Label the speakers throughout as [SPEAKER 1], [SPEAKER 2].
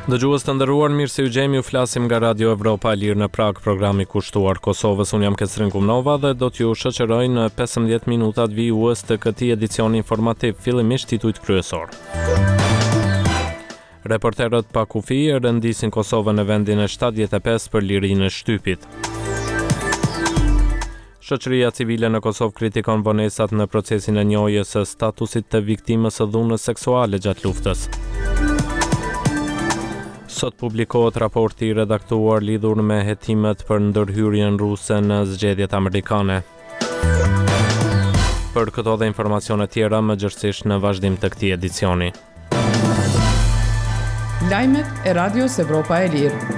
[SPEAKER 1] Dëgjues të nderuar, mirë se u gjejmë, ju flasim nga Radio Evropa e Lirë në Prag, programi kushtuar Kosovës. Unë jam Ketrin Kumnova dhe do t'ju shoqëroj në 15 minutat vijues të këtij edicioni informativ, fillimisht titujt kryesor. Reporterët pa kufi rëndisin Kosovën në vendin e 75 për lirinë e shtypit. Shoqëria civile në Kosovë kritikon vonesat në procesin e njohjes së statusit të viktimës së dhunës seksuale gjatë luftës. Sot publikohet raporti i redaktuar lidhur me hetimet për ndërhyrjen ruse në zgjedhjet amerikane. Për këto dhe informacione tjera më gjërësisht në vazhdim të këtij edicioni.
[SPEAKER 2] Lajmet e Radios Evropa e Lirë.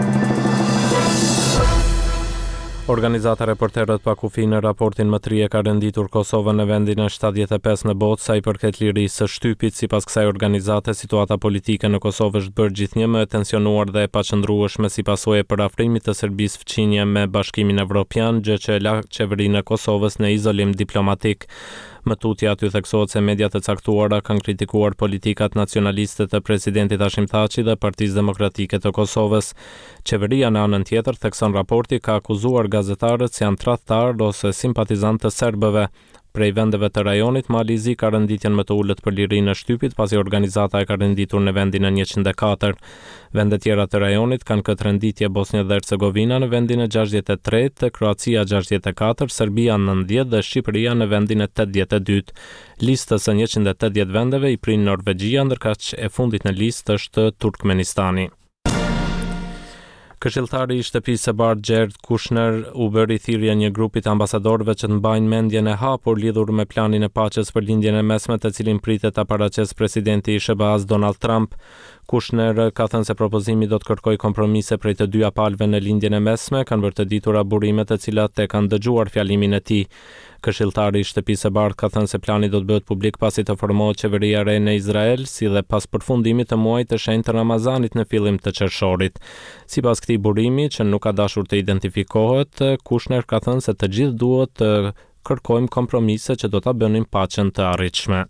[SPEAKER 1] Organizata Reporterët pa kufi në raportin më të ri ka renditur Kosovën në vendin e 75 në botë sa i përket lirisë së shtypit. Sipas kësaj organizate, situata politike në Kosovë është bërë gjithnjë më e tensionuar dhe e paqëndrueshme si pasojë e parafrimit të Serbisë fqinje me Bashkimin Evropian, gjë që e la qeverinë e Kosovës në izolim diplomatik. Më tutje aty theksohet se mediat e caktuara kanë kritikuar politikat nacionaliste të presidentit Hashim Thaçi dhe Partisë Demokratike të Kosovës. Qeveria në anën tjetër, thekson raporti, ka akuzuar gazetarët se janë tradhtar ose simpatizantë të serbëve. Prej vendeve të rajonit, Malizi ka renditjen më të ulët për lirinë e shtypit, pasi organizata e ka renditur në vendin e 104. Vende tjera të rajonit kanë këtë renditje: Bosnia dhe Hercegovina në vendin e 63, Kroacia 64, Serbia 90 dhe Shqipëria në vendin e 82. Listës së 180 vendeve i prin Norvegjia, ndërkaq e fundit në listë është Turkmenistani. Këshilltari i Shtëpisë së Bardhë Jared Kushner u bëri thirrje një grupi të ambasadorëve që të mbajnë mendjen e hapur lidhur me planin e paqes për lindjen e mesme, të cilin pritet ta paraqesë presidenti i SBA-s Donald Trump. Kushner ka thënë se propozimi do të kërkojë kompromise prej të dyja palëve në lindjen e mesme, kanë bërë të ditura burime të cilat e kanë dëgjuar fjalimin e tij. Këshilltari i Shtëpisë së Bardhë ka thënë se plani do të bëhet publik pasi të formohet qeveria e re në Izrael, si dhe pas përfundimit të muajit të shenjtë të Ramazanit në fillim të qershorit. Sipas këtij burimi, që nuk ka dashur të identifikohet, Kushner ka thënë se të gjithë duhet të kërkojmë kompromise që do ta bënin paqen të arritshme.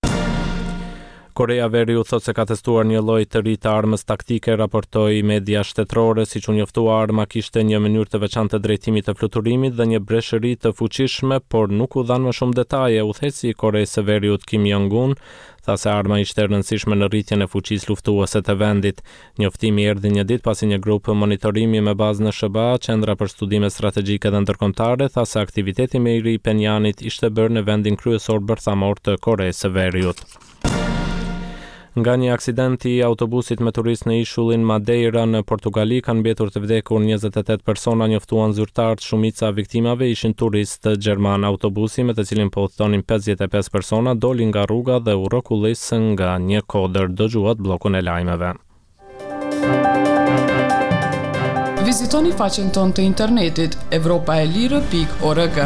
[SPEAKER 1] Korea Veriut thotë se ka testuar një lloj të ri të armës taktike, raportoi media shtetërore, siç u njoftua arma kishte një mënyrë të veçantë të drejtimit të fluturimit dhe një breshëri të fuqishme, por nuk u dhanë më shumë detaje. Udhëheqësi i Koreas së Veriut Kim Jong-un tha se arma ishte e rëndësishme në rritjen e fuqisë luftuese të vendit. Njoftimi erdhi një ditë pasi një grup monitorimi me bazë në SBA, Qendra për Studime Strategjike dhe Ndërkombëtare, tha se aktiviteti me i ri i Penjanit ishte bërë në vendin kryesor bërthamor të Koreas së Veriut. Nga një aksident i autobusit me turist në ishullin Madeira në Portugali kanë mbetur të vdekur 28 persona, njoftuan zyrtarët. Shumica e viktimave ishin turistë gjerman. Autobusi me të cilin po udhtonin 55 persona doli nga rruga dhe u rrokullis nga një kodër. Dëgjuat bllokun e lajmeve.
[SPEAKER 2] Vizitoni faqen tonë të internetit europaelire.org.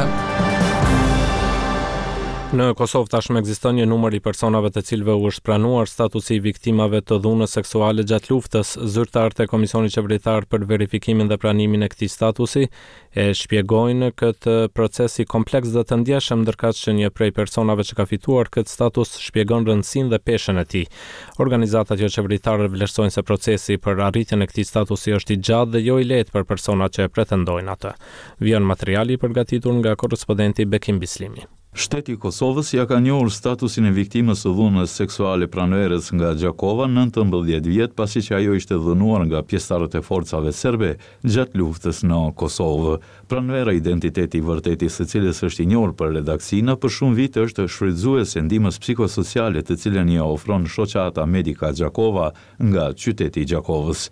[SPEAKER 1] Në Kosovë tashmë ekziston një numër i personave të cilëve u është pranuar statusi i viktimave të dhunës seksuale gjatë luftës. Zyrtarët e Komisionit Qeveritar për verifikimin dhe pranimin e këtij statusi e shpjegojnë këtë proces i kompleks dhe të ndjeshëm, ndërkaq që një prej personave që ka fituar këtë status shpjegon rëndësinë dhe peshën e tij. Organizatat jo qeveritare vlerësojnë se procesi për arritjen e këtij statusi është i gjatë dhe jo i lehtë për personat që e pretendojnë atë. Vjen materiali i përgatitur nga korrespondenti Bekim Bislimi.
[SPEAKER 3] Shteti i Kosovës ja ka njohur statusin e viktimës së dhunës seksuale pranverës nga Gjakova 19 vjet pasi që ajo ishte dhënuar nga pjesëtarët e forcave serbe gjatë luftës në Kosovë. Pranvera, identiteti i vërtetë së cilës është i njohur për redaksinë, për shumë vite është shfrytëzuese ndihmës psikosociale të cilën ia ofron shoqata Medica Gjakova nga qyteti i Gjakovës.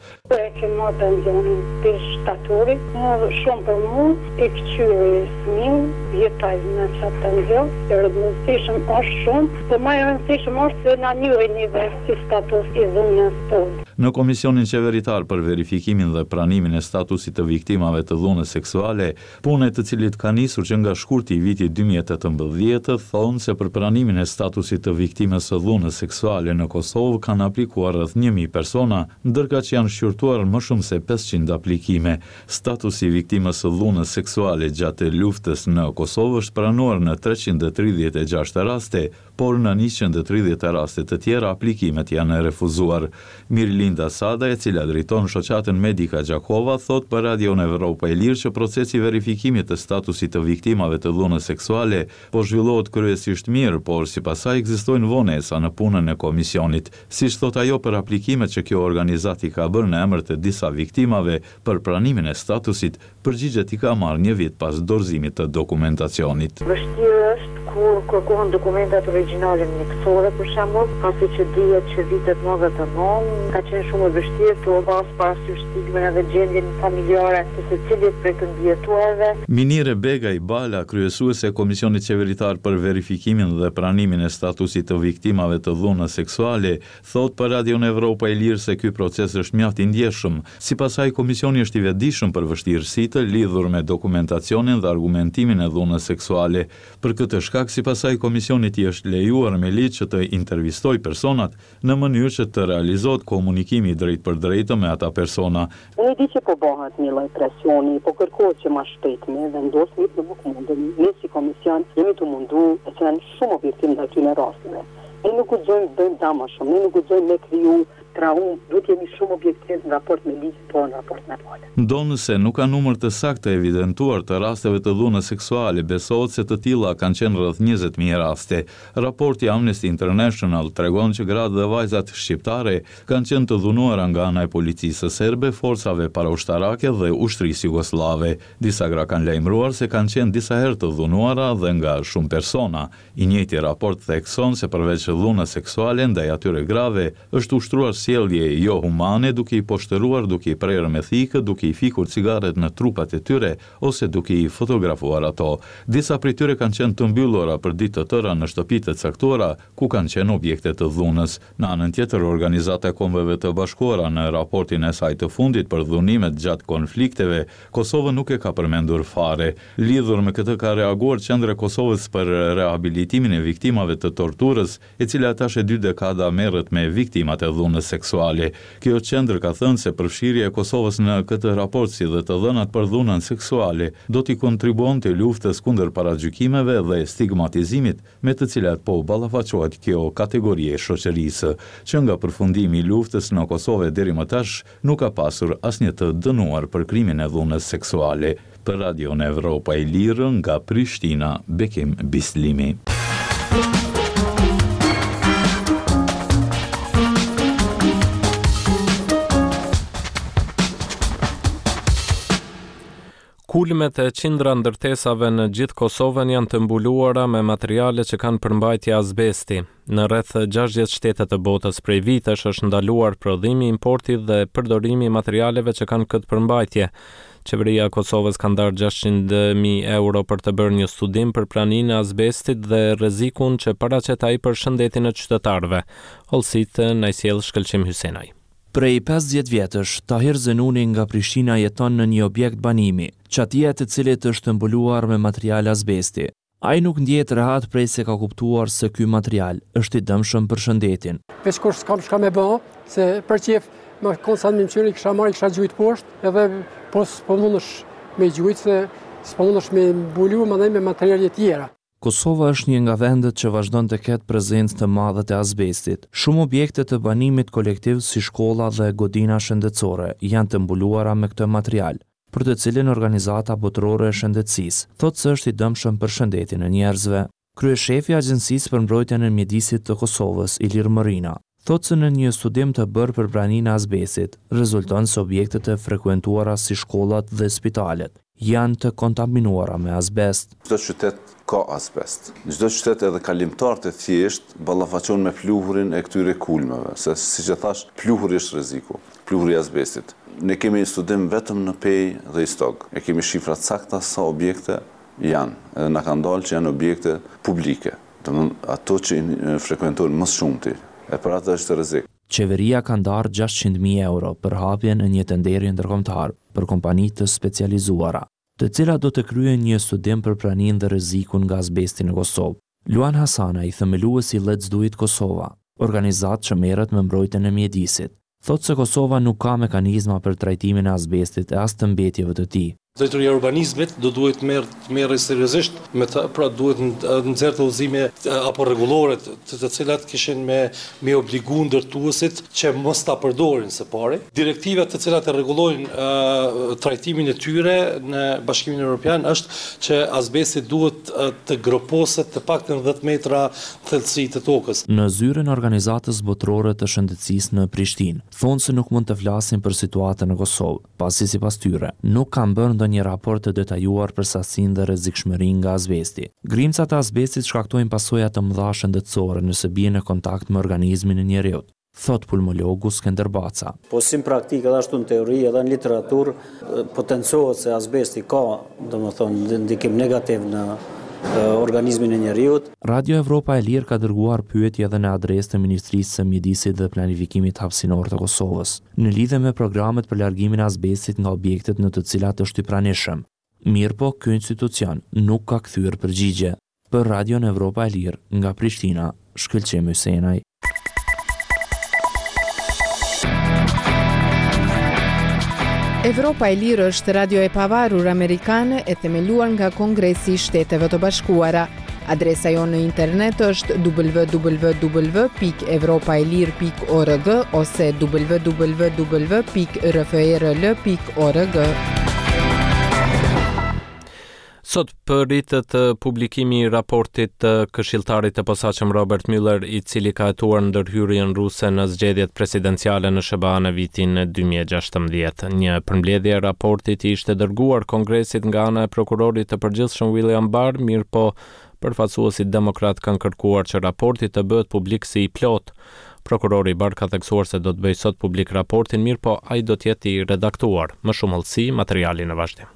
[SPEAKER 4] Shumë për mua, e këqyri fëmijë, jetaj në qatë e rëndësishëm është shumë, po më e rëndësishëm është se na njoheni si status i dhunës tonë.
[SPEAKER 3] Në Komisionin Qeveritar për verifikimin dhe pranimin e statusit të viktimave të dhunës seksuale, punë të cilit ka nisur që nga shkurti i vitit 2018, thonë se për pranimin e statusit të viktimës së dhunës seksuale në Kosovë kanë aplikuar rreth 1000 persona, ndërkaq janë shqyrtuar më shumë se 500 aplikime. Statusi i viktimës së dhunës seksuale gjatë luftës në Kosovë Kosovë është pranuar në 336 raste, por në 130 raste të tjera aplikimet janë refuzuar. Mirlinda Sada, e cila drejton shoqatën Medica Gjakova, thot për Radion Evropa e Lirë që procesi verifikimit të statusit të viktimave të dhunës seksuale po zhvillohet kryesisht mirë, por sipas saj ekzistojnë vonesa në punën e komisionit. Siç thot ajo, për aplikimet që kjo organizati ka bërë në emër të disa viktimave për pranimin e statusit, përgjigjet i ka marrë një vit pas dorëzimit të dokumentacionit.
[SPEAKER 5] Vështirë është kur kërkohen dokumentat origjinale mjekësore, për shembull, pasi që dihet që vitet më të vonë ka qenë shumë e vështirë të pas parasysh stigmën dhe gjendjen familjare të secilit prej të ndjetuarve.
[SPEAKER 3] Minire Begaj Bala, kryesuese e Komisionit Qeveritar për verifikimin dhe pranimin e statusit të viktimave të dhunës seksuale, thot për Radion Evropa e Lirë se ky proces është mjaft i ndjeshëm. Sipas saj, komisioni është i vetëdijshëm për vështirësitë lidhur me dokumentacionin dhe argumentimin e dhunës seksuale. Për këtë shkak, sipas saj, komisionit i është lejuar me ligj që të intervistoj personat në mënyrë që të realizohet komunikimi drejt për drejtë me ata persona.
[SPEAKER 6] Unë di që po bëhet një lloj presioni, po kërkohet që më shpejt me vendosni në mundën. Ne si komision jemi të mundu të qenë shumë objektiv ndaj këtyre rasteve. Ne nuk guxojmë të bëjmë dama shumë, ne nuk guxojmë me kriju traum, duhet jemi shumë objektiv në raport me ligj, po në raport me fjalë.
[SPEAKER 3] Ndonë se nuk ka numër të saktë evidentuar të rasteve të dhunës seksuale, besohet se të tilla kanë qenë rreth 20.000 raste. Raporti Amnesty International tregon që gratë dhe vajzat shqiptare kanë qenë të dhunuara nga ana e policisë serbe, forcave paraushtarake dhe ushtrisë jugoslave. Disa gra kanë lajmëruar se kanë qenë disa herë të dhunuara dhe nga shumë persona. I njëjti raport thekson se përveç dhunës seksuale ndaj atyre grave është ushtruar sjellje jo humane, duke i poshtëruar, duke i prerë me thikë, duke i fikur cigaret në trupat e tyre ose duke i fotografuar ato. Disa prej tyre kanë qenë të mbyllura për ditë të tëra në shtëpi të caktuara ku kanë qenë objekte të dhunës. Në anën tjetër, Organizata e Kombeve të Bashkuara në raportin e saj të fundit për dhunimet gjatë konflikteve, Kosova nuk e ka përmendur fare. Lidhur me këtë ka reaguar Qendra e Kosovës për rehabilitimin e viktimave të torturës, e cila tash e 2 dekada merret me viktimat e dhunës seksuale. Kjo qendër ka thënë se përfshirja e Kosovës në këtë raport si dhe të dhënat për dhunën seksuale do t'i kontribuonte luftës kundër paragjykimeve dhe stigmatizimit me të cilat po ballafaqohet kjo kategori e shoqërisë, që nga përfundimi i luftës në Kosovë deri më tash nuk ka pasur asnjë të dënuar për krimin e dhunës seksuale. Për Radion Evropa e Lirë nga Prishtina, Bekim Bislimi.
[SPEAKER 1] Kulmet e qindra ndërtesave në gjithë Kosovën janë të mbuluara me materiale që kanë përmbajtje azbesti. Në rreth 60 shtete të botës prej vitesh është ndaluar prodhimi, importi dhe përdorimi i materialeve që kanë këtë përmbajtje. Qeveria e Kosovës ka ndarë 600.000 euro për të bërë një studim për praninë e azbestit dhe rrezikun që paraqet ai për shëndetin e qytetarëve. Hollësit na sjell Shkëlqim Hysenaj.
[SPEAKER 7] Prej 50 vjetësh, Tahir Zenuni nga Prishtina jeton në një objekt banimi, çatia e të cilit është mbuluar me material azbesti. Ai nuk ndjehet rehat prej se ka kuptuar se ky material është i dëmshëm për shëndetin.
[SPEAKER 8] Veç kur s'kam shka me bë, se për qef më konsan me mqyri kisha gjujt poshtë, edhe po s'po mundesh me gjujt se s'po mundesh me mbulu me materiale tjera.
[SPEAKER 7] Kosova është një nga vendet që vazhdon të ketë prezencë të madhe të azbestit. Shumë objekte të banimit kolektiv si shkolla dhe godina shëndetësore janë të mbuluara me këtë material, për të cilin Organizata Botërore e Shëndetësisë thotë se është i dëmshëm për shëndetin e njerëzve. Kryeshefi i Agjencisë për Mbrojtjen e Mjedisit të Kosovës, Ilir Mërina, thotë se në një studim të bërë për praninë e azbestit, rezulton se objektet e frekuentuara si shkollat dhe spitalet janë të kontaminuara me azbest.
[SPEAKER 9] Çdo qytet ka azbest. Çdo qytet edhe kalimtar të thjesht ballafaqon me pluhurin e këtyre kulmeve, se siç e thash, pluhuri është rreziku, pluhuri i azbestit. Ne kemi një studim vetëm në Pej dhe Istog. E kemi shifra sakta sa objekte janë, edhe na kanë dalë që janë objekte publike. Domthonë ato që frekuentojnë më shumti. E për atë është rrezik.
[SPEAKER 7] Qeveria ka ndarë 600.000 euro për hapjen e një tenderi ndërkombëtar për kompani të specializuara, të cilat do të kryejnë një studim për praninë dhe rrezikun nga azbesti në Kosovë. Luan Hasana, i themeluesi i Let's Do It Kosova, organizatë që merret me mbrojtjen e mjedisit, thotë se Kosova nuk ka mekanizma për trajtimin e azbestit e as të mbetjeve të tij.
[SPEAKER 10] Drejtoria e urbanizmit duhet merret seriozisht me ta, pra duhet nxjerrë udhëzime apo rregullore të cilat kishin me obligu ndërtuesit që mos ta përdorin së pari. Direktivat të cilat e rregullojnë trajtimin e tyre në Bashkimin Evropian është që azbesti duhet të groposet të paktën 10 metra thellësi të tokës.
[SPEAKER 7] Në zyrën e organizatës botërore të shëndetësisë në Prishtinë, thonë se nuk mund të flasin për situatën në Kosovë, pasi sipas tyre nuk kanë bërë një raport të detajuar për sasinë dhe rrezikshmërinë nga azbesti. Grimcat e azbestit shkaktojnë pasoja të mëdha shëndetësore nëse bien në kontakt me organizmin e njeriut, thot pulmologu Skender Baca.
[SPEAKER 11] Po si në praktikë edhe ashtu në teori edhe në literaturë potencohet se azbesti ka, domethënë, ndikim negativ në organizmin e njeriut.
[SPEAKER 7] Radio Evropa e Lirë ka dërguar pyetje edhe në adresë të Ministrisë së Mjedisit dhe Planifikimit Hapësinor të Kosovës, në lidhje me programet për largimin e azbestit nga objektet në të cilat është i pranishëm. Mirëpo, ky institucion nuk ka kthyer përgjigje. Për Radio Evropa e Lirë nga Prishtina, Shkëlqem Hysenaj.
[SPEAKER 12] Evropa e Lirë është radio e pavarur amerikane e themeluar nga Kongresi i Shteteve të Bashkuara. Adresa jonë në internet është www.evropaelir.org ose www.rfrl.org.
[SPEAKER 1] Sot përritet publikimi i raportit të këshilltarit të posaçëm Robert Mueller, i cili ka hetuar ndërhyrjen ruse në zgjedhjet presidenciale në SBA në vitin 2016. Një përmbledhje e raportit ishte dërguar Kongresit nga ana e prokurorit të përgjithshëm William Barr, mirëpo përfaqësuesit demokrat kanë kërkuar që raporti të bëhet publik si i plot. Prokurori Barr ka theksuar se do të bëjë sot publik raportin, mirëpo ai do të jetë i redaktuar. Më shumë hollësi, materiali në vazhdim.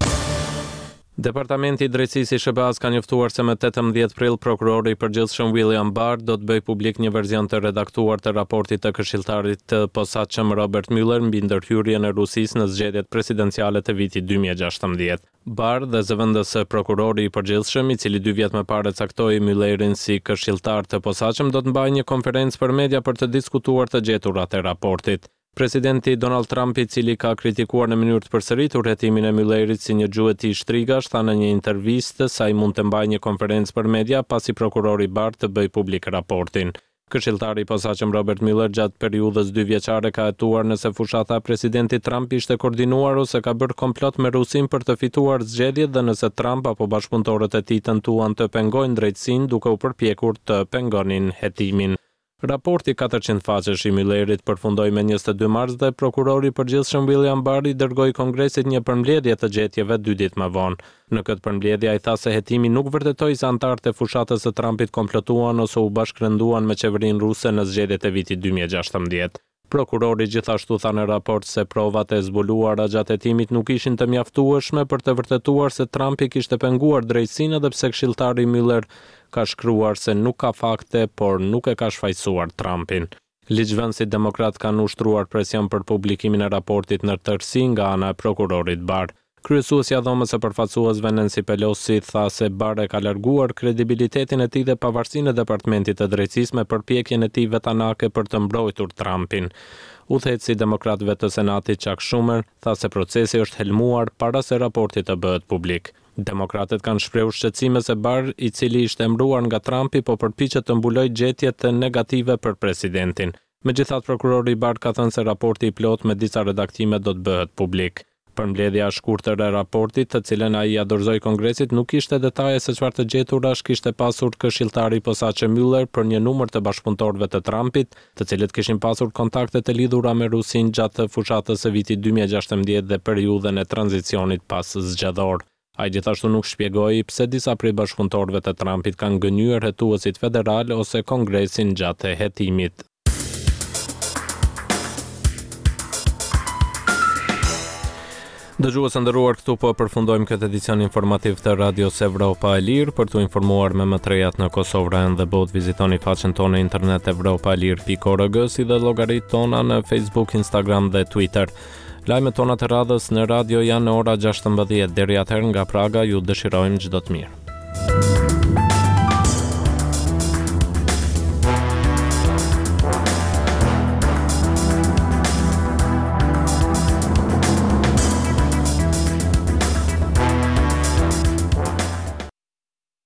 [SPEAKER 1] Departamenti i Drejtësisë i SBA-s ka njoftuar se më 18 prill prokurori i përgjithshëm William Barr do të bëjë publik një version të redaktuar të raportit të këshilltarit të posaçëm Robert Mueller mbi ndërhyrjen e Rusisë në zgjedhjet presidenciale të vitit 2016. Barr dhe zëvendës prokurori i përgjithshëm, i cili 2 vjet më parë caktoi Muellerin si këshilltar të posaçëm, do të mbajë një konferencë për media për të diskutuar të gjeturat e raportit. Presidenti Donald Trump, i cili ka kritikuar në mënyrë të përsëritur hetimin e Muellerit si një gjuhët i shtrigash, tha në një intervistë se ai mund të mbajë një konferencë për media pasi prokurori Barr të bëjë publik raportin. Këshilltari i posaçëm Robert Mueller gjatë periudhës 2 vjeçare ka hetuar nëse fushata e presidentit Trump ishte koordinuar ose ka bërë komplot me Rusin për të fituar zgjedhjet dhe nëse Trump apo bashkëpunëtorët e tij tentuan të pengojnë drejtësinë duke u përpjekur të pengonin hetimin. Raporti 400 faqesh i Muellerit përfundoi me 22 mars dhe prokurori i përgjithshëm William Barr i dërgoi Kongresit një përmbledhje të gjetjeve 2 ditë më vonë. Në këtë përmbledhje ai tha se hetimi nuk vërtetoi se anëtarët e fushatës së Trumpit komplotuan ose u bashkërenduan me qeverinë ruse në zgjedhjet e vitit 2016. Prokurori gjithashtu tha në raport se provat e zbuluara gjatë hetimit nuk ishin të mjaftueshme për të vërtetuar se Trumpi kishte penguar drejtësinë edhe pse këshilltari Mueller ka shkruar se nuk ka fakte, por nuk e ka shfaqsuar Trumpin. Ligjvënësit demokrat kanë ushtruar presion për publikimin e raportit në tërësi nga ana e prokurorit Barr. Kryesuesja e dhomës së përfaqësuesve Nancy Pelosi tha se Barr e ka larguar kredibilitetin e tij dhe pavarësinë e Departamentit të Drejtësisë me përpjekjen e tij vetanake për të mbrojtur Trumpin. Udhëheqësi i demokratëve të Senatit Chuck Schumer tha se procesi është helmuar para se raporti të bëhet publik. Demokratët kanë shprehur shqetësime se Barr, i cili ishte emëruar nga Trumpi, po përpiqet të mbulojë gjetjet negative për presidentin. Megjithatë, prokurori Barr ka thënë se raporti i plot me disa redaktime do të bëhet publik. Përmbledhja e shkurtër e raportit, të cilën ai ia dorëzoi Kongresit, nuk kishte detaje se çfarë të gjeturash kishte pasur këshilltari i posaçëm Mueller për një numër të bashkëpunëtorëve të Trumpit, të cilët kishin pasur kontakte të lidhura me Rusin gjatë fushatës së vitit 2016 dhe periudhën e tranzicionit pas zgjedhor. Ai gjithashtu nuk shpjegoi pse disa prej bashkëpunëtorëve të Trumpit kanë gënyer hetuesit federal ose Kongresin gjatë hetimit. Dëgjues të nderuar, këtu po përfundojmë këtë edicion informativ të Radios Evropa e Lirë. Për të informuar me më të rejat në Kosovë dhe botë, vizitoni faqen tonë në internet evropaelir.org, si dhe llogaritë tona në Facebook, Instagram dhe Twitter. Lajmet tona të radhës në radio janë në ora 16. Deri atëherë nga Praga ju dëshirojmë çdo të mirë.